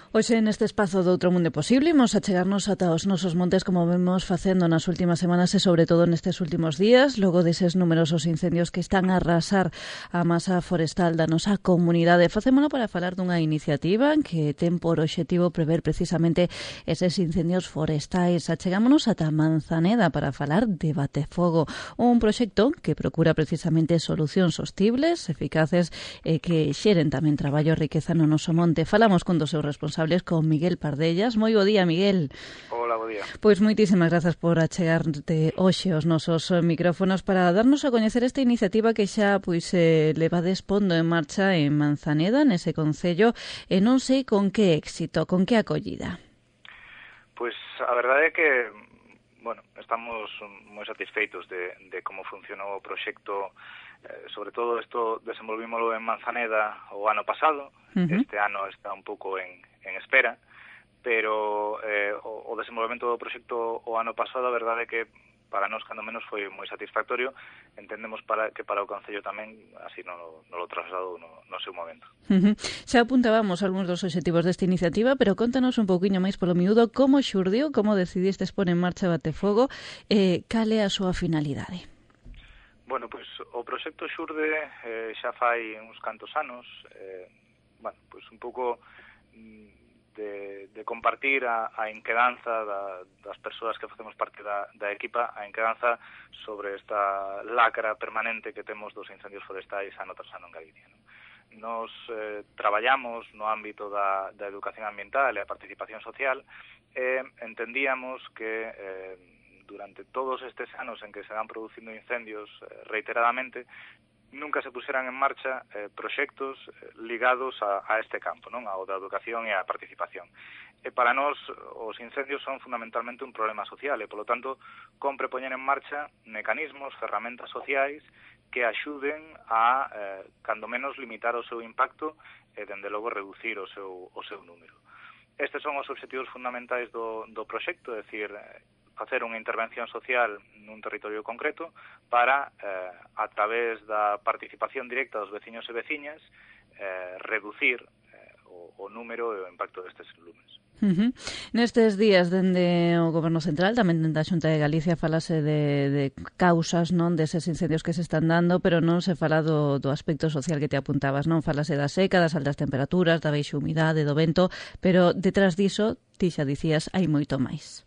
Hoxe neste espazo do Outro Mundo Posible imos a chegarnos ata os nosos montes como vemos facendo nas últimas semanas e sobre todo nestes últimos días, logo deses numerosos incendios que están a arrasar a masa forestal da nosa comunidade. Facémolo para falar dunha iniciativa que ten por obxectivo prever precisamente eses incendios forestais. Achegámonos ata Manzaneda para falar de Batefogo, un proxecto que procura precisamente solucións sostibles, eficaces e que xeren tamén traballo e riqueza no noso monte. Falamos cun dos seus responsables, con Miguel Pardellas. Moi bo día, Miguel. Hola, bo día. Pois moitísimas grazas por achegarte hoxe aos nosos micrófonos para darnos a coñecer esta iniciativa que xa levades pondo en marcha en Manzaneda, nese concello, e non sei con que éxito, con que acollida. Pois a verdade é que, estamos moi satisfeitos de como funcionou o proxecto. Sobre todo isto desenvolvímoslo en Manzaneda o ano pasado. Este ano está un pouco en espera, pero o desenvolvemento do proxecto o ano pasado, a verdade é que para nós, cando menos, foi moi satisfactorio. Entendemos que para o Concello tamén, así non lo trasladou no seu momento. Xa apuntábamos algúns dos obxectivos desta iniciativa, pero contanos un pouquiño máis polo miúdo como xurdiu, como decidistes pôr en marcha Batefogo, cal é a súa finalidade? Bueno, pois o proxecto xurde xa fai uns cantos anos, un pouco de compartir a inquedanza das persoas que facemos parte da equipa, a inquedanza sobre esta lacra permanente que temos dos incendios forestais ano tras ano en Galicia. Nos traballamos no ámbito da educación ambiental e a participación social e entendíamos que durante todos estes anos en que se van producindo incendios reiteradamente, nunca se puseran en marcha proxectos ligados a este campo, non? Ao da educación e a participación. E para nós, os incendios son fundamentalmente un problema social e, polo tanto, compre poñer en marcha mecanismos, ferramentas sociais que axuden a, cando menos, limitar o seu impacto e, dende logo, reducir o seu número. Estes son os obxectivos fundamentais do proxecto, é dicir, facer unha intervención social nun territorio concreto para, a través da participación directa dos veciños e veciñas, reducir o número e o impacto destes lumes. Nestes días, dende o Goberno Central, tamén dende a Xunta de Galicia, falase de causas, non, deses incendios que se están dando, pero non se fala do aspecto social que te apuntabas, non? Falase da seca, das altas temperaturas, da baixa humidade, do vento, pero detrás diso, ti xa dicías, hai moito máis.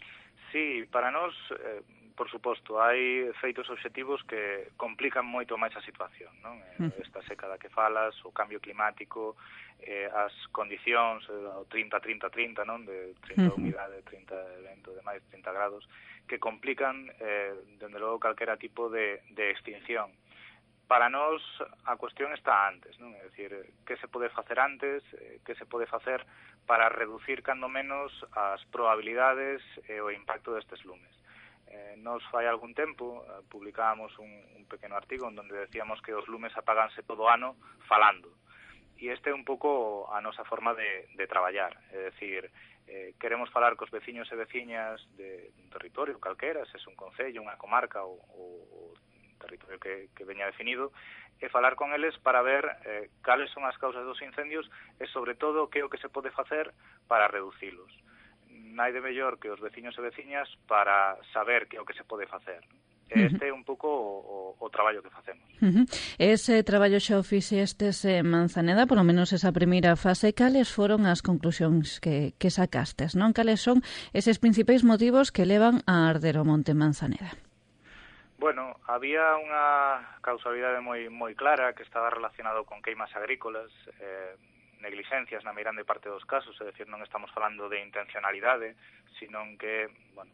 Sí, para nós, por suposto, hai feitos obxectivos que complican moito máis a situación, non? Esta seca da que falas, o cambio climático, as condicións, o 30-30-30, non? De 30 de humidade, 30 de vento, de máis 30 grados, que complican, dende logo, calquera tipo de extinción. Para nós, a cuestión está antes, non? É dicir, que se pode facer antes, que se pode facer para reducir, cando menos, as probabilidades e o impacto destes lumes. Nos fai algún tempo publicábamos un pequeno artigo onde decíamos que os lumes apáganse todo o ano falando. E este é un pouco a nosa forma de traballar. É dicir, queremos falar cos veciños e veciñas dun territorio calquera, se é un concello, unha comarca ou territorio que veña definido, e falar con eles para ver cales son as causas dos incendios e, sobre todo, que é o que se pode facer para reducilos. Nai de mellor que os veciños e veciñas para saber que é o que se pode facer. Este é un pouco o traballo que facemos. Ese traballo xa o fixestes en Manzaneda, polo menos esa primeira fase. Cales foron as conclusións que sacastes, non? Cales son eses principais motivos que levan a arder o monte Manzaneda? Bueno, había unha causalidade moi clara que estaba relacionado con queimas agrícolas, negligencias na meirande parte dos casos, é dicir, non estamos falando de intencionalidade, senón que,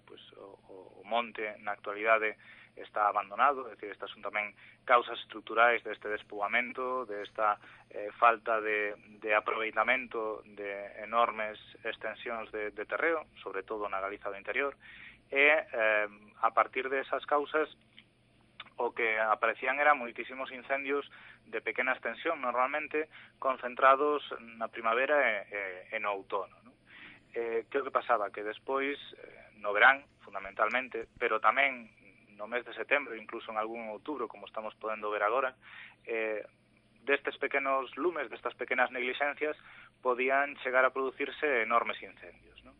o monte na actualidade está abandonado, é dicir, estas son tamén causas estruturais deste despoboamento, desta falta de aproveitamento de enormes extensións de terreo, sobre todo na Galiza do interior, e a partir desas causas o que aparecían eran moitísimos incendios de pequena extensión, normalmente concentrados na primavera e no outono, non? Que o que pasaba? Que despois, no verán, fundamentalmente, pero tamén no mes de setembro, incluso en algún outubro, como estamos podendo ver agora, destes pequenos lumes, destas pequenas negligencias, podían chegar a producirse enormes incendios, non?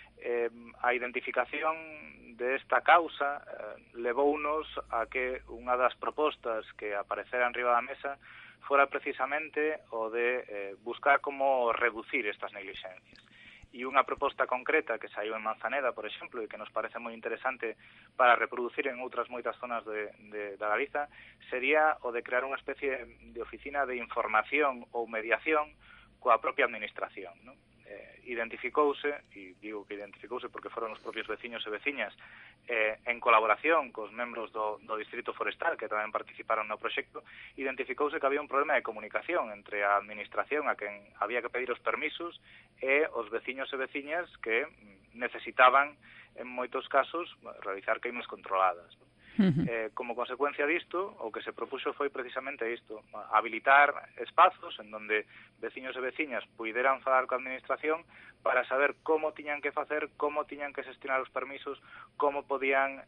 A identificación desta causa levounos a que unha das propostas que aparecera en riba da mesa fora precisamente o de buscar como reducir estas neglixencias. E unha proposta concreta que saiu en Manzaneda, por exemplo, e que nos parece moi interesante para reproducir en outras moitas zonas da Galiza, sería o de crear unha especie de oficina de información ou mediación coa propia administración, non? Identificouse, e digo que identificouse porque foron os propios veciños e veciñas, en colaboración cos membros do Distrito Forestal, que tamén participaron no proxecto, identificouse que había un problema de comunicación entre a administración a quen había que pedir os permisos e os veciños e veciñas que necesitaban, en moitos casos, realizar queimas controladas. Como consecuencia disto, o que se propuxo foi precisamente isto, habilitar espazos en donde veciños e veciñas puideran falar coa administración para saber como tiñan que facer, como tiñan que xestionar os permisos, como podían,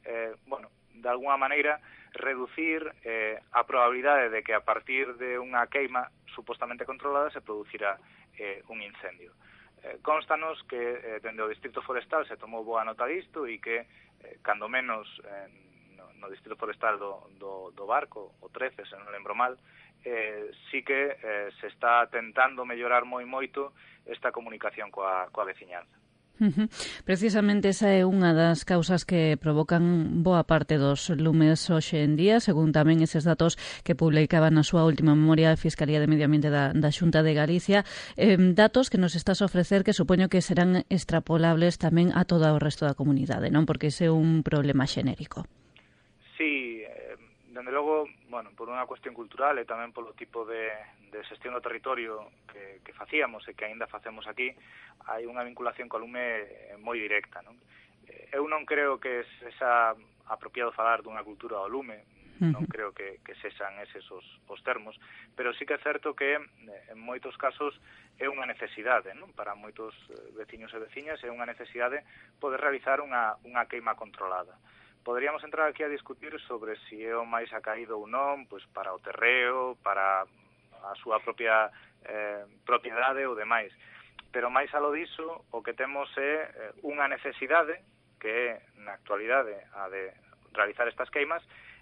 de alguna maneira, reducir a probabilidade de que a partir de unha queima supostamente controlada se producira un incendio. Constanos que dende o Distrito Forestal se tomou boa nota disto e que, cando menos, no Distrito Forestal do Barco, o 13, se non lembro mal, sí que se está tentando mellorar moito esta comunicación coa veciñanza. Precisamente esa é unha das causas que provocan boa parte dos lumes hoxe en día, según tamén eses datos que publicaba na súa última memoria a Fiscalía de Medio Ambiente da Xunta de Galicia, datos que nos estás a ofrecer que supoño que serán extrapolables tamén a todo o resto da comunidade, non? Porque ese é un problema xenérico. Sí, dende logo, por unha cuestión cultural e tamén polo tipo de xestión do territorio que facíamos e que aínda facemos aquí, hai unha vinculación co lume moi directa, non? Eu non creo que sexa apropiado falar dunha cultura ao lume, non creo que sexan eses os termos, pero sí que é certo que en moitos casos é unha necesidade, non? Para moitos veciños e veciñas é unha necesidade poder realizar unha queima controlada. Poderíamos entrar aquí a discutir sobre se é o máis acaído ou non, pois para o terreo, para a súa propia propiedade ou demais. Pero máis aló diso, o que temos é unha necesidade, que é, na actualidade, a de realizar estas queimas,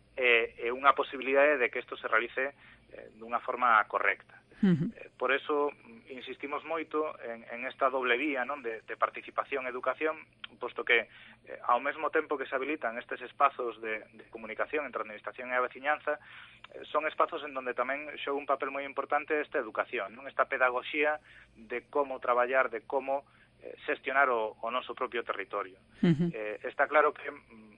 e unha posibilidade de que isto se realice dunha forma correcta. Por eso insistimos moito en esta doble vía, non, de participación e educación, posto que ao mesmo tempo que se habilitan estes espazos de comunicación entre a administración e a veciñanza, son espazos en donde tamén xoga un papel moi importante esta educación, non, esta pedagogía de como traballar, de como xestionar o noso propio territorio. Está claro que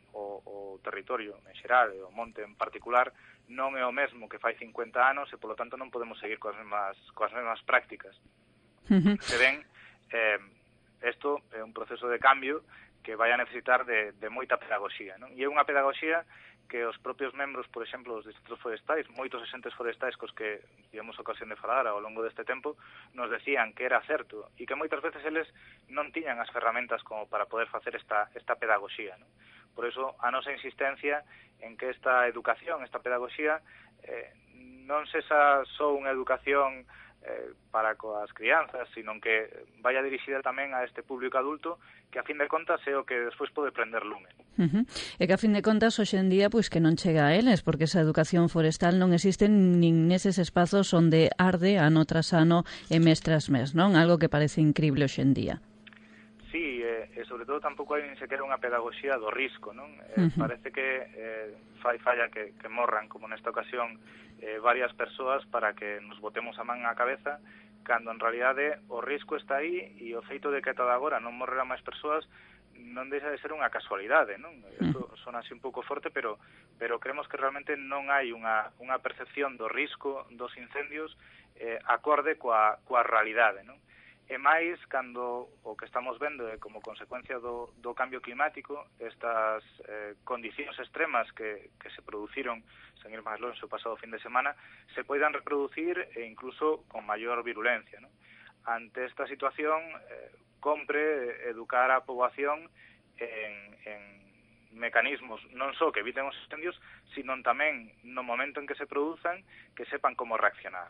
o territorio en xeral e o monte en particular non é o mesmo que fai 50 anos e, polo tanto, non podemos seguir coas mesmas prácticas. Se ven, isto é un proceso de cambio que vai a necesitar de moita pedagogía, non? E é unha pedagogía que os propios membros, por exemplo, dos distritos forestais, moitos agentes forestais cos que tivemos ocasión de falar ao longo deste tempo, nos decían que era certo e que moitas veces eles non tiñan as ferramentas como para poder facer esta pedagogía, non? Por iso, a nosa insistencia en que esta educación, esta pedagogía, non sexa só unha educación para coas crianzas, sino que vaya dirixida tamén a este público adulto que, a fin de contas, é o que despois pode prender lume. E que, a fin de contas, hoxe en día, pois que non chega a eles, porque esa educación forestal non existe nin neses espazos onde arde ano tras ano e mes tras mes, non? Algo que parece incrible hoxe en día. Sí, e sobre todo tampouco hai nin sequera unha pedagogía do risco, non? Parece que fai falla que morran, como nesta ocasión, varias persoas para que nos botemos a man á cabeza, cando en realidade o risco está aí e o feito de que ata agora non morreran máis persoas non deixa de ser unha casualidade, non? Isto sona así un pouco forte, pero creemos que realmente non hai unha percepción do risco dos incendios acorde coa realidade, non? E máis cando o que estamos vendo é como consecuencia do cambio climático, estas condicións extremas que se produciron, sen ir máis longe, o pasado fin de semana, se poidan reproducir e incluso con maior virulencia, non? Ante esta situación, compre educar a poboación en mecanismos non só que eviten os incendios, sino tamén no momento en que se produzan, que sepan como reaccionar, non?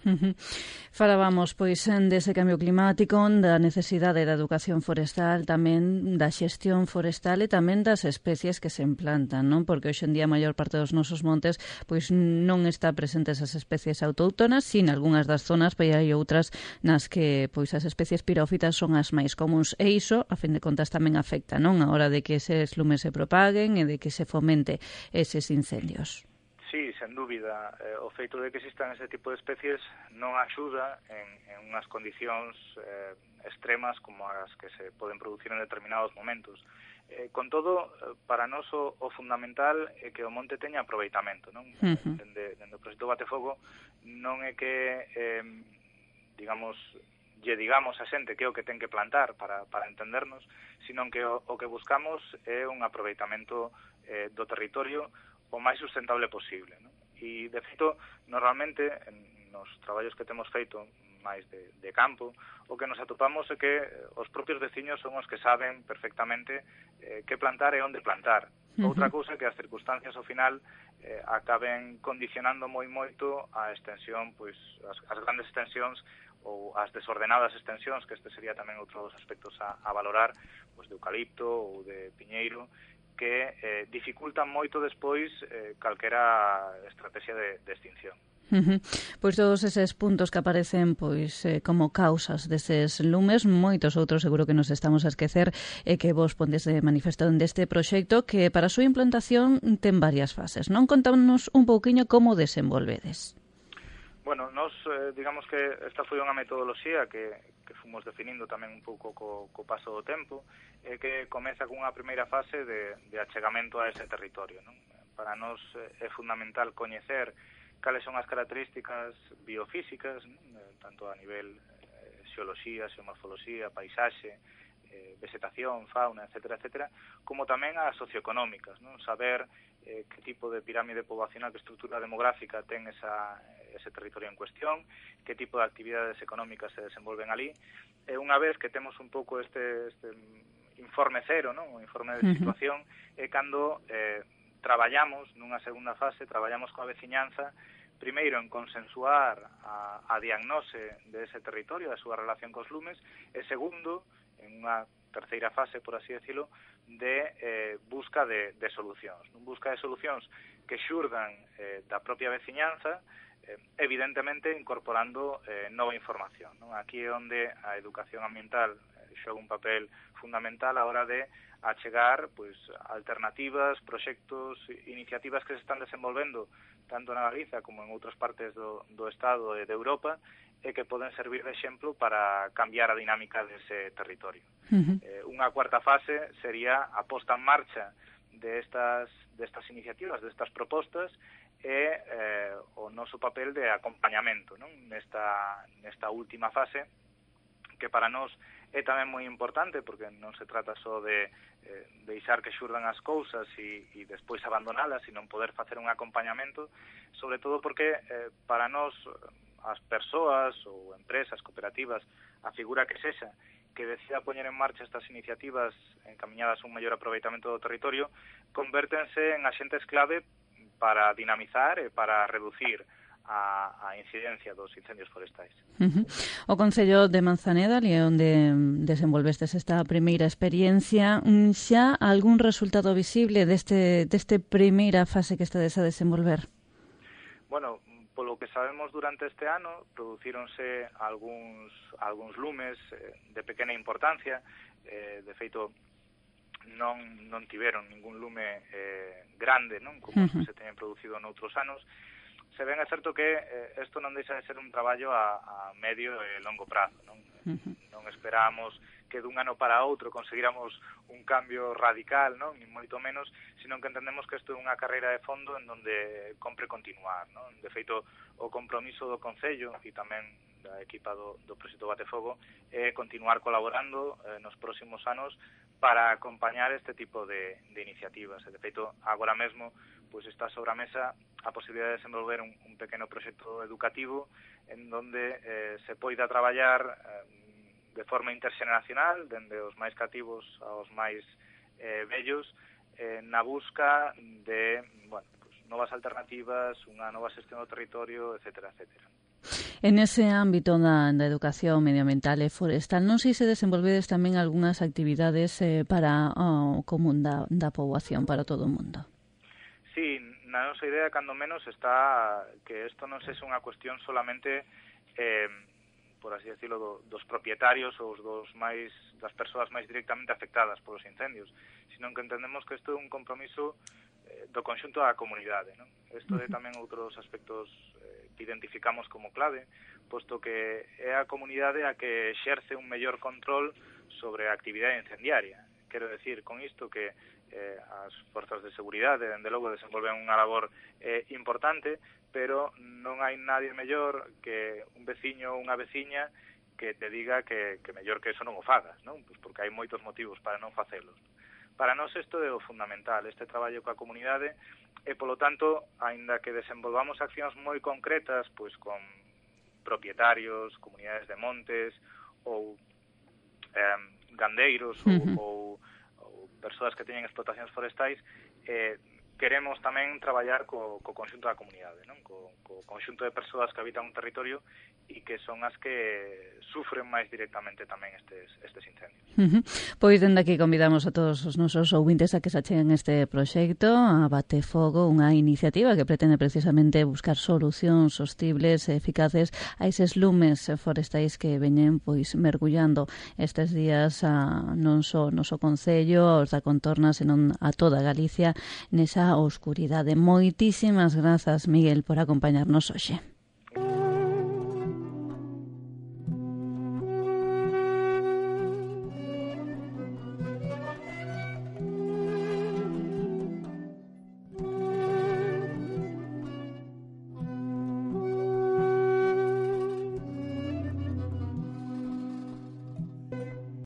Falábamos pois dese cambio climático, da necesidade da educación forestal, tamén da xestión forestal e tamén das especies que se implantan, non? Porque hoxe en día a maior parte dos nosos montes pois non está presentes as especies autóctonas, sin algunhas das zonas, pois hai outras nas que pois as especies pirófitas son as máis comuns e iso, a fin de contas, tamén afecta, non? A hora de que eses lumes se propaguen e de que se fomente eses incendios. Sí, sen dúbida. O feito de que existan ese tipo de especies non axuda en unhas condicións extremas como as que se poden producir en determinados momentos. Con todo, para nós o fundamental é que o monte teña aproveitamento, non? Dende o proxecto Batefogo non é que, digamos a xente que é o que ten que plantar para entendernos, sino que o que buscamos é un aproveitamento do territorio o máis sustentable posible, non? E, de feito, normalmente, nos traballos que temos feito máis de campo, o que nos atopamos é que os propios veciños son os que saben perfectamente que plantar e onde plantar. Outra cousa é que as circunstancias ao final acaben condicionando moito a extensión, pois as grandes extensións ou as desordenadas extensións, que este sería tamén outro dos aspectos a valorar, pois de eucalipto ou de piñeiro, que dificultan moito despois calquera estrategia de extinción. Pois todos eses puntos que aparecen pois como causas deses lumes, moitos outros seguro que nos estamos a esquecer e que vos pondes de manifesto deste proxecto que para a súa implantación ten varias fases, non? Contámonos un pouquiño como desenvolvedes. Bueno, nós, digamos que esta foi unha metodoloxía que fomos definindo tamén un pouco co paso do tempo, que comeza cunha primeira fase de achegamento a ese territorio, non? Para nós é fundamental coñecer cales son as características biofísicas, non? Tanto a nivel xeoloxía, xeomorfoloxía, paisaxe, vegetación, fauna, etcétera, como tamén as socioeconómicas, non? Saber que tipo de pirámide poblacional, que estrutura demográfica ten ese territorio en cuestión, que tipo de actividades económicas se desenvolven ali. E unha vez que temos un pouco este informe cero, non? O informe de situación, é cando traballamos nunha segunda fase, traballamos coa veciñanza, primeiro en consensuar a diagnose de ese territorio, da súa relación cos lumes, e segundo, en unha terceira fase, por así decirlo, de busca de solucións. Busca de solucións que xurdan da propia veciñanza, evidentemente incorporando nova información, non? Aquí é onde a educación ambiental xoga un papel fundamental a hora de achegar pois alternativas, proxectos, iniciativas que se están desenvolvendo tanto na Galiza como en outras partes do Estado e de Europa e que poden servir de exemplo para cambiar a dinámica dese territorio. Unha cuarta fase sería a posta en marcha destas iniciativas, destas propostas e o noso papel de acompañamento, non? Nesta última fase, que para nós é tamén moi importante, porque non se trata só de deixar que xurdan as cousas e despois abandonalas, sino poder facer un acompañamento, sobre todo porque para nós as persoas ou empresas, cooperativas, a figura que sexa, que decida poñer en marcha estas iniciativas encaminhadas a un mellor aproveitamento do territorio, convértense en axentes clave para dinamizar e para reducir a incidencia dos incendios forestais. O Concello de Manzaneda, ali onde desenvolvestes esta primeira experiencia, xa algún resultado visible deste primeira fase que estades a desenvolver? Bueno, polo que sabemos durante este ano, producíronse algúns lumes de pequena importancia, de feito non tiveron ningún lume grande, non? Como se teñen producido noutros anos. Se ben é certo que isto non deixa de ser un traballo a medio e longo prazo, non? Non esperamos que dun ano para outro conseguíramos un cambio radical, non? Ni moito menos, sino que entendemos que isto é unha carreira de fondo en donde compre continuar, non? De feito, o compromiso do Concello e tamén da equipa do Proxecto Batefogo é continuar colaborando nos próximos anos para acompañar este tipo de iniciativas. E, de feito, agora mesmo pois está sobre a mesa a posibilidade de desenvolver un pequeno proxecto educativo en donde se poida traballar de forma interxeneracional, dende os máis cativos aos máis vellos, na busca de novas alternativas, unha nova xestión do territorio, etcétera, etcétera. En ese ámbito da educación medioambiental e forestal, non sei se desenvolvedes tamén algunhas actividades para o común da poboación, para todo o mundo. Sí, na nosa idea, cando menos, está que isto non sexa unha cuestión solamente, por así decirlo, dos propietarios ou das persoas máis directamente afectadas polos incendios, sino que entendemos que isto é un compromiso do conxunto da comunidade, non? Isto é tamén outros aspectos que identificamos como clave, posto que é a comunidade a que exerce un mellor control sobre a actividade incendiaria. Quero decir con isto que as forzas de seguridade, dende logo, desenvolven unha labor importante, pero non hai nadie mellor que un veciño ou unha veciña que te diga que mellor que eso non o fagas, non? Pois porque hai moitos motivos para non facelos. Para nós isto é o fundamental, este traballo coa comunidade, e, polo tanto, aínda que desenvolvamos accións moi concretas, pois con propietarios, comunidades de montes, ou gandeiros, ou persoas que teñen explotacións forestais, queremos tamén traballar co conxunto da comunidade, non? Co conxunto de persoas que habitan un territorio e que son as que sufren máis directamente tamén estes incendios. Pois dende aquí convidamos a todos os nosos ouvintes a que se acheguen este proxecto, a Bate Fogo, unha iniciativa que pretende precisamente buscar solucións sostibles e eficaces a eses lumes forestais que veñen pois mergullando estes días non só o noso concello, aos da contorna, senón a toda Galicia nesa oscuridade. Moitísimas grazas, Miguel, por acompañarnos hoxe.